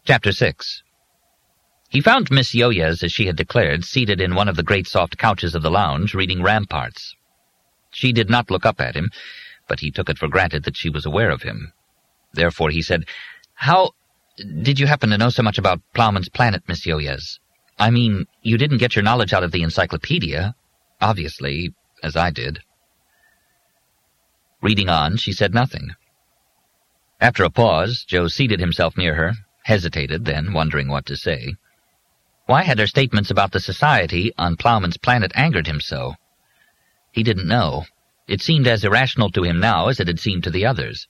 Chapter 6. He found Miss Yoyes, as she had declared, seated in one of the great soft couches of the lounge, reading Ramparts. She did not look up at him, but he took it for granted that she was aware of him. Therefore he said, "How did you happen to know so much about Plowman's Planet, Miss Yoyes? I mean, you didn't get your knowledge out of the encyclopedia, obviously, as I did." Reading on, she said nothing. After a pause, Joe seated himself near her, hesitated, then, wondering what to say. Why had her statements about the society on Plowman's Planet angered him so? He didn't know. It seemed as irrational to him now as it had seemed to the others.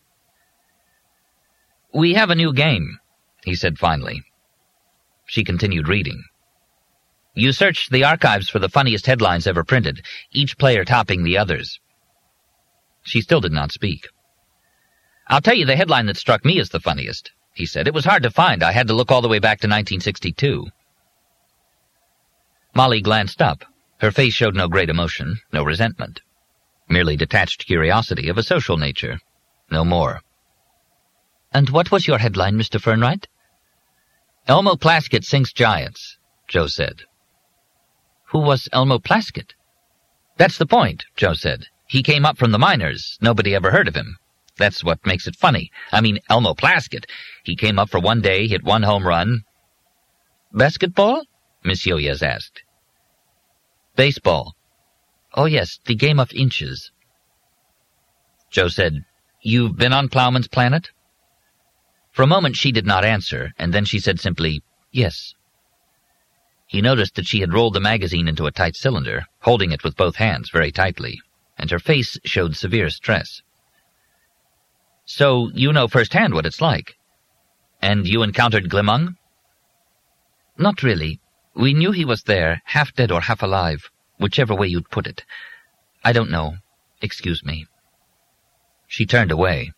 "We have a new game," he said finally. She continued reading. "You search the archives for the funniest headlines ever printed, each player topping the others." She still did not speak. "I'll tell you the headline that struck me as the funniest," he said. "It was hard to find. I had to look all the way back to 1962. Molly glanced up. Her face showed no great emotion, no resentment. Merely detached curiosity of a social nature. No more. "And what was your headline, Mr. Fernwright?" "Elmo Plaskett sinks giants," Joe said. "Who was Elmo Plaskett?" "That's the point," Joe said. "He came up from the minors. Nobody ever heard of him. That's what makes it funny. I mean, Elmo Plaskett. He came up for one day, hit one home run." "Basketball?" Miss Yoyes asked. "Baseball." "Oh, yes, the game of inches." Joe said, "You've been on Plowman's Planet?" For a moment she did not answer, and then she said simply, "Yes." He noticed that she had rolled the magazine into a tight cylinder, holding it with both hands very tightly, and her face showed severe stress. "So you know firsthand what it's like. And you encountered Glimung?" "Not really. We knew he was there, half dead or half alive, whichever way you'd put it. I don't know. Excuse me." She turned away.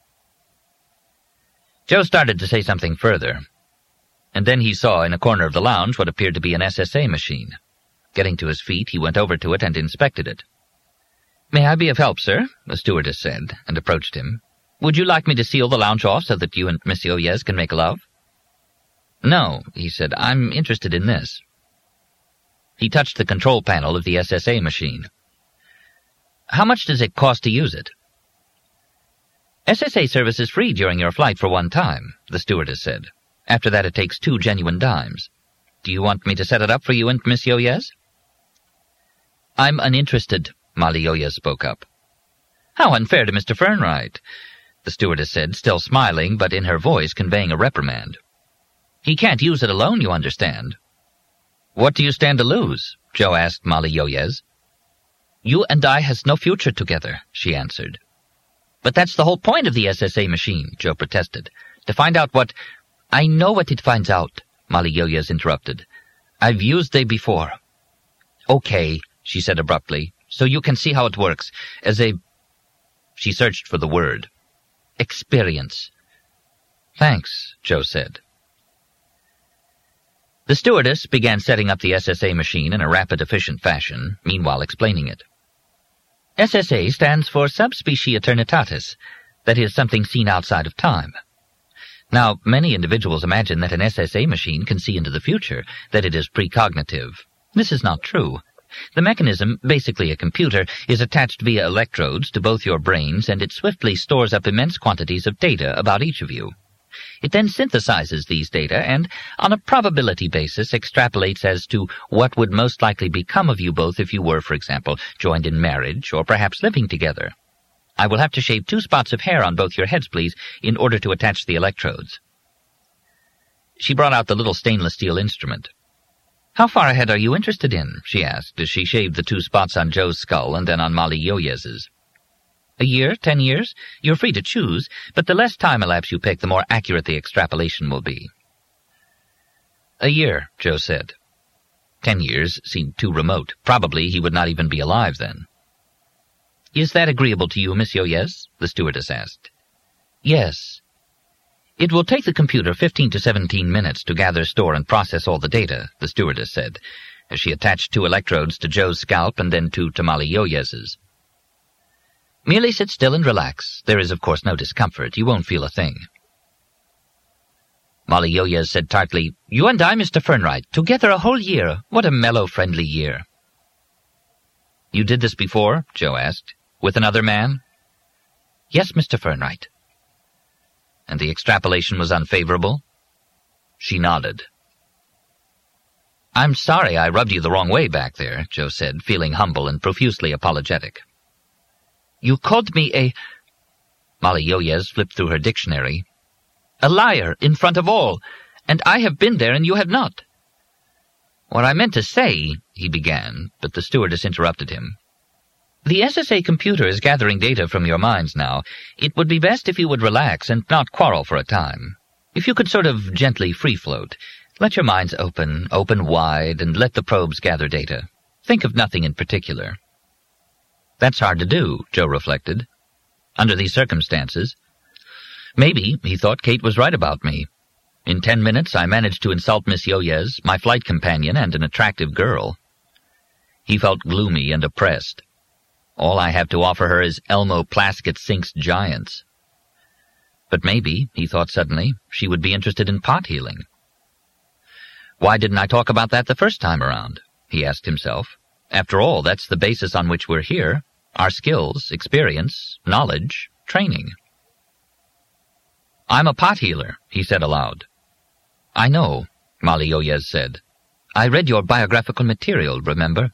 Joe started to say something further, and then he saw in a corner of the lounge what appeared to be an SSA machine. Getting to his feet, he went over to it and inspected it. "May I be of help, sir?" the stewardess said, and approached him. "Would you like me to seal the lounge off so that you and Miss Yoyes can make love?" "No," he said. "I'm interested in this." He touched the control panel of the SSA machine. "How much does it cost to use it?" "SSA service is free during your flight for one time," the stewardess said. "After that it takes 2 genuine dimes. Do you want me to set it up for you and Miss Yoyes?" "I'm uninterested," Molly Yoyes spoke up. "How unfair to Mr. Fernwright," the stewardess said, still smiling, but in her voice conveying a reprimand. "He can't use it alone, you understand." "What do you stand to lose?" Joe asked Molly Yoyes. "You and I has no future together," she answered. "But that's the whole point of the SSA machine," Joe protested. "To find out what—" "I know what it finds out," Molly Yoyes interrupted. "I've used they before." "Okay," she said abruptly, "so you can see how it works. As a—" She searched for the word. "Experience." "Thanks," Joe said. The stewardess began setting up the SSA machine in a rapid, efficient fashion, meanwhile explaining it. SSA stands for Subspecie Eternitatis, that is, something seen outside of time. Now, many individuals imagine that an SSA machine can see into the future, that it is precognitive. This is not true. The mechanism, basically a computer, is attached via electrodes to both your brains, and it swiftly stores up immense quantities of data about each of you. It then synthesizes these data and, on a probability basis, extrapolates as to what would most likely become of you both if you were, for example, joined in marriage or perhaps living together. I will have to shave 2 spots of hair on both your heads, please, in order to attach the electrodes. She brought out the little stainless steel instrument. "How far ahead are you interested in?" she asked, as she shaved the 2 spots on Joe's skull and then on Molly Yoyes's. "A year, 10 years? You're free to choose, but the less time elapse you pick, the more accurate the extrapolation will be." "A year," Joe said. 10 years seemed too remote. Probably he would not even be alive then. "Is that agreeable to you, Miss Yoyes?" the stewardess asked. "Yes." "It will take the computer 15 to 17 minutes to gather, store, and process all the data," the stewardess said, as she attached 2 electrodes to Joe's scalp and then 2 to Molly Yoyes's. "Merely sit still and relax. There is, of course, no discomfort. You won't feel a thing." Molly Yoyes said tartly, "You and I, Mr. Fernwright, together a whole year. What a mellow, friendly year." "You did this before?" Joe asked. "With another man?" "Yes, Mr. Fernwright." "And the extrapolation was unfavorable?" She nodded. "I'm sorry I rubbed you the wrong way back there," Joe said, feeling humble and profusely apologetic. "You called me a—" Molly Yoyes flipped through her dictionary. "A liar in front of all, and I have been there and you have not." "What I meant to say," he began, but the stewardess interrupted him. "The SSA computer is gathering data from your minds now. It would be best if you would relax and not quarrel for a time. If you could sort of gently free-float, let your minds open wide, and let the probes gather data. Think of nothing in particular." That's hard to do, Joe reflected. Under these circumstances. Maybe, he thought, Kate was right about me. In 10 minutes I managed to insult Miss Yoyes, my flight companion, and an attractive girl. He felt gloomy and oppressed. All I have to offer her is Elmo Plaskett Sink's Giants. But maybe, he thought suddenly, she would be interested in pot healing. Why didn't I talk about that the first time around? He asked himself. After all, that's the basis on which we're here. Our skills, experience, knowledge, training. "I'm a pot healer," he said aloud. "I know," Molly Yoyes said. "I read your biographical material, remember?"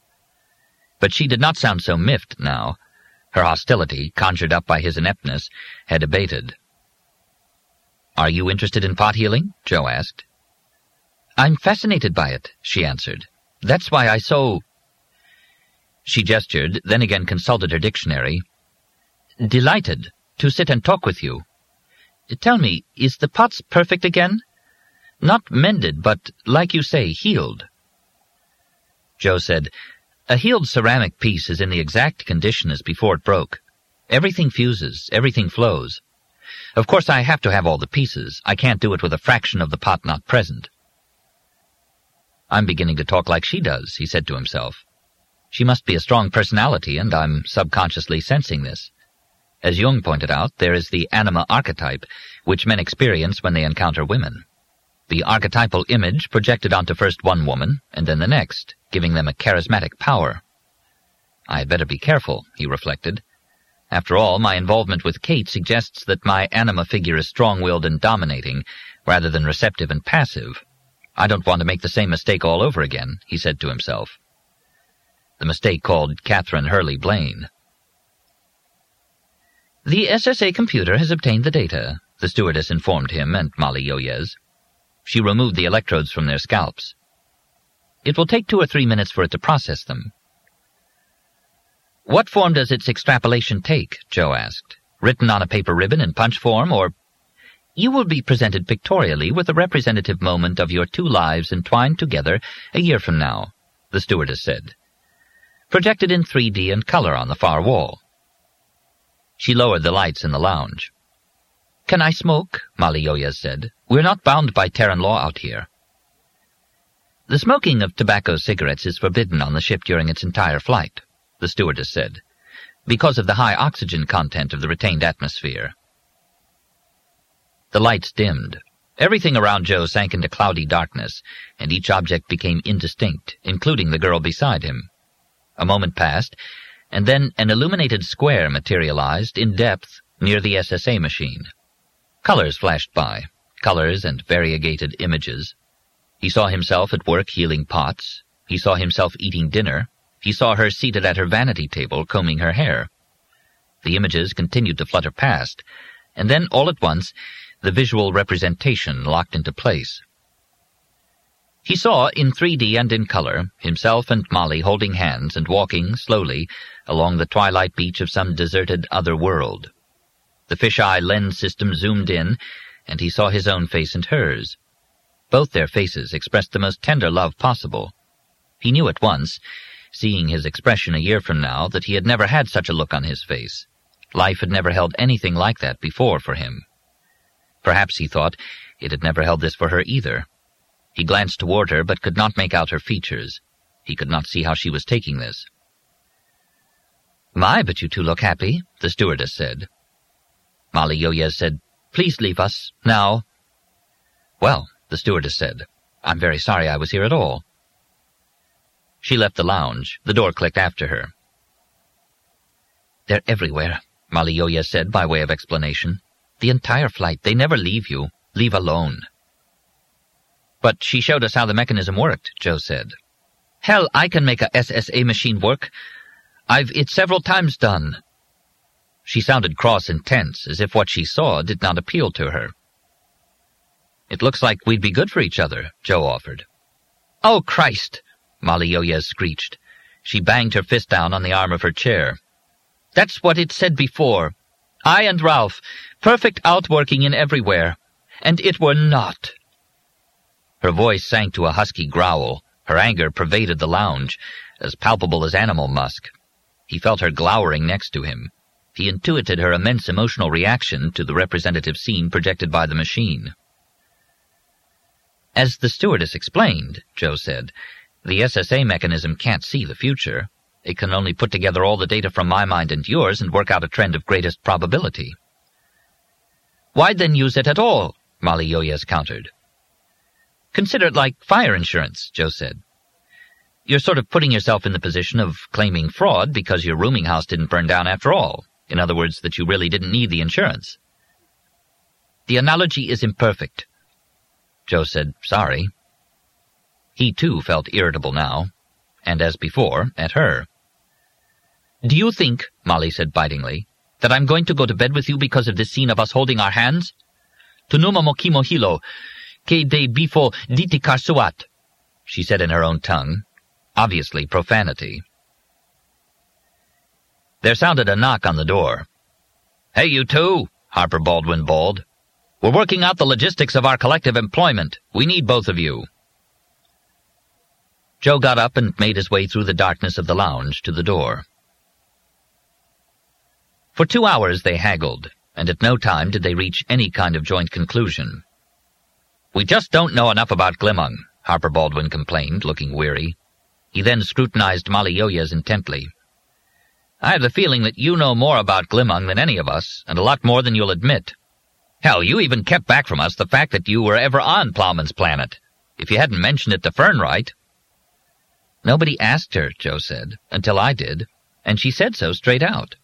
But she did not sound so miffed now. Her hostility, conjured up by his ineptness, had abated. "Are you interested in pot healing?" Joe asked. "I'm fascinated by it," she answered. "That's why I so—" She gestured, then again consulted her dictionary. "Delighted to sit and talk with you. Tell me, is the pots perfect again? Not mended, but, like you say, healed." Joe said, "A healed ceramic piece is in the exact condition as before it broke. Everything fuses, everything flows. Of course I have to have all the pieces. I can't do it with a fraction of the pot not present." "I'm beginning to talk like she does," he said to himself. "She must be a strong personality, and I'm subconsciously sensing this. As Jung pointed out, there is the anima archetype, which men experience when they encounter women. The archetypal image projected onto first one woman, and then the next, giving them a charismatic power. I had better be careful," he reflected. "After all, my involvement with Kate suggests that my anima figure is strong-willed and dominating, rather than receptive and passive. I don't want to make the same mistake all over again," he said to himself. The mistake called Catherine Hurley Blaine. "The SSA computer has obtained the data," the stewardess informed him and Molly Yoyes. She removed the electrodes from their scalps. "It will take 2 or 3 minutes for it to process them." "What form does its extrapolation take?" Joe asked. "Written on a paper ribbon in punch form, or—" "You will be presented pictorially with a representative moment of your 2 lives entwined together a year from now," the stewardess said. "Projected in 3D and color on the far wall." She lowered the lights in the lounge. "Can I smoke?" Molly Yoyes said. "We're not bound by Terran law out here." "The smoking of tobacco cigarettes is forbidden on the ship during its entire flight," the stewardess said, "because of the high oxygen content of the retained atmosphere." The lights dimmed. Everything around Joe sank into cloudy darkness, and each object became indistinct, including the girl beside him. A moment passed, and then an illuminated square materialized in depth near the SSA machine. Colors flashed by, colors and variegated images. He saw himself at work healing pots. He saw himself eating dinner. He saw her seated at her vanity table combing her hair. The images continued to flutter past, and then, all at once, the visual representation locked into place. He saw, in 3D and in color, himself and Molly holding hands and walking, slowly, along the twilight beach of some deserted other world. The fisheye lens system zoomed in, and he saw his own face and hers. Both their faces expressed the most tender love possible. He knew at once, seeing his expression a year from now, that he had never had such a look on his face. Life had never held anything like that before for him. Perhaps, he thought, it had never held this for her either. He glanced toward her, but could not make out her features. He could not see how she was taking this. "My, but you 2 look happy," the stewardess said. Molly Yoyes said, "Please leave us, now." "Well," the stewardess said, "I'm very sorry I was here at all." She left the lounge. The door clicked after her. "They're everywhere," Malioya said by way of explanation. "The entire flight. They never leave you. Leave alone." "But she showed us how the mechanism worked," Joe said. "Hell, I can make a SSA machine work. I've it several times done." She sounded cross and tense, as if what she saw did not appeal to her. "It looks like we'd be good for each other," Joe offered. "Oh, Christ!" Malioya screeched. She banged her fist down on the arm of her chair. "That's what it said before. I and Ralph, perfect outworking in everywhere. And it were not." Her voice sank to a husky growl. Her anger pervaded the lounge, as palpable as animal musk. He felt her glowering next to him. He intuited her immense emotional reaction to the representative scene projected by the machine. "As the stewardess explained," Joe said, "the SSA mechanism can't see the future. It can only put together all the data from my mind and yours and work out a trend of greatest probability." "Why then use it at all?" Malioya countered. "Consider it like fire insurance," Joe said. "You're sort of putting yourself in the position of claiming fraud because your rooming house didn't burn down after all. In other words, that you really didn't need the insurance." "The analogy is imperfect." Joe said, "Sorry." He, too, felt irritable now, and as before, at her. "Do you think," Molly said bitingly, "that I'm going to go to bed with you because of this scene of us holding our hands? Tunuma mokimo hilo, ke de bifo ditikarsuat," she said in her own tongue, obviously profanity. There sounded a knock on the door. "Hey, you two," Harper Baldwin bawled. "We're working out the logistics of our collective employment. We need both of you." Joe got up and made his way through the darkness of the lounge to the door. For 2 hours they haggled, and at no time did they reach any kind of joint conclusion. "We just don't know enough about Glimung," Harper Baldwin complained, looking weary. He then scrutinized Malioya intently. "I have the feeling that you know more about Glimung than any of us, and a lot more than you'll admit. Hell, you even kept back from us the fact that you were ever on Plowman's planet. If you hadn't mentioned it to Fernwright." "Nobody asked her," Joe said, "until I did, and she said so straight out."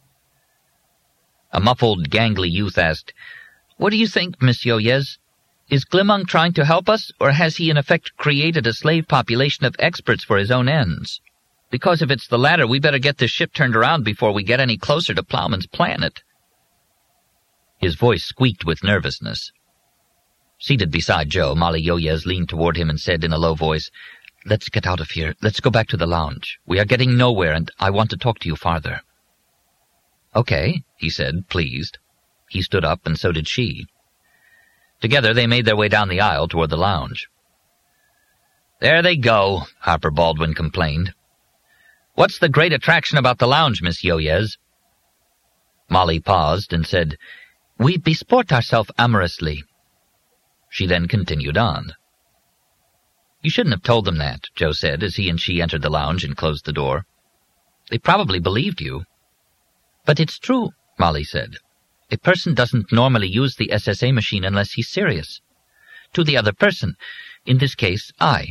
A muffled, gangly youth asked, "What do you think, Miss Yoyez? Is Glimung trying to help us, or has he in effect created a slave population of experts for his own ends? Because if it's the latter, we better get this ship turned around before we get any closer to Plowman's planet." His voice squeaked with nervousness. Seated beside Joe, Malioya leaned toward him and said in a low voice, "Let's get out of here. Let's go back to the lounge. We are getting nowhere, and I want to talk to you farther." "Okay," he said, pleased. He stood up, and so did she. Together they made their way down the aisle toward the lounge. "There they go," Harper Baldwin complained. "What's the great attraction about the lounge, Miss Yoyez?" Molly paused and said, "We besport ourselves amorously." She then continued on. "You shouldn't have told them that," Joe said as he and she entered the lounge and closed the door. "They probably believed you." "But it's true," Molly said. "A person doesn't normally use the SSA machine unless he's serious. To the other person, in this case, I."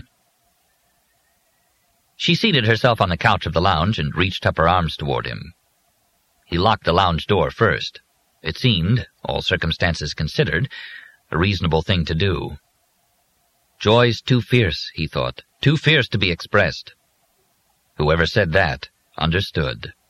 She seated herself on the couch of the lounge and reached up her arms toward him. He locked the lounge door first. It seemed, all circumstances considered, a reasonable thing to do. Joy's too fierce, he thought, too fierce to be expressed. Whoever said that understood.